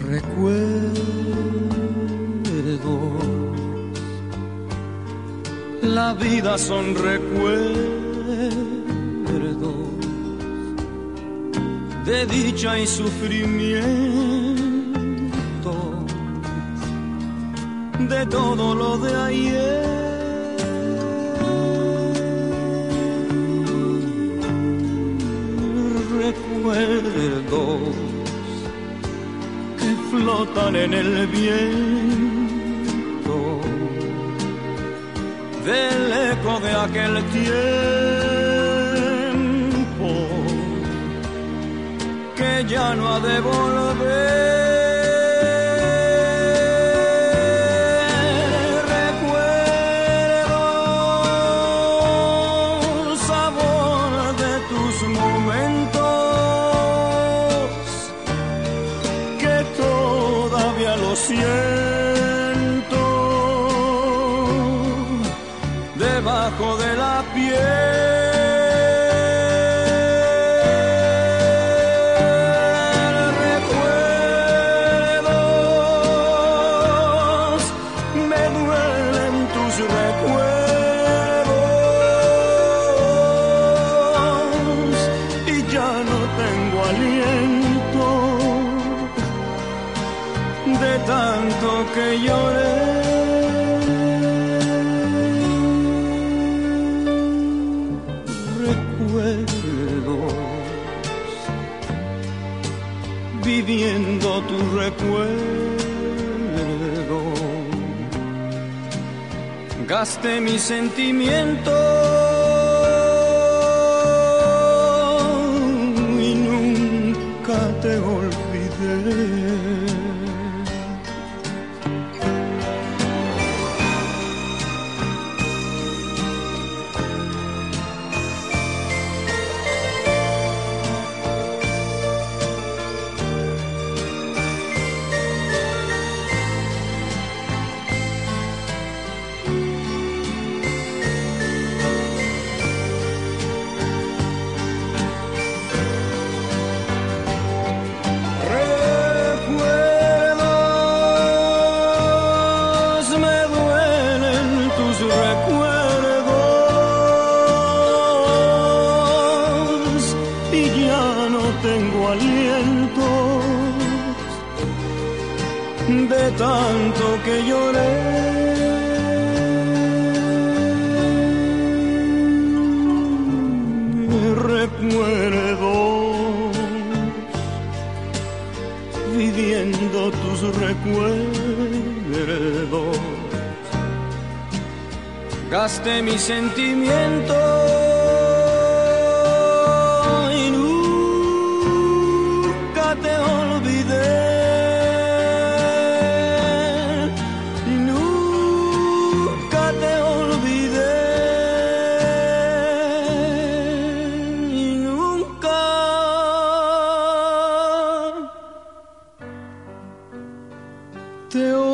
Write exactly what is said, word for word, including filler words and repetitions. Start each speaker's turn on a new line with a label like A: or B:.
A: recuerdos. La vida son recuerdos de dicha y sufrimiento, de todo lo de ayer. Recuerdos que flotan en el viento del eco de aquel tiempo que ya no ha de volver. Siento debajo de la piel. Recuerdos, me duelen tus recuerdos y ya no tengo aliento de tanto que lloré. Recuerdos, viviendo tu recuerdo, gasté mis sentimientos y nunca te olvidé. De tanto que lloré. Recuerdos, viviendo tus recuerdos, gasté mis sentimientos y nunca te olvidé. Te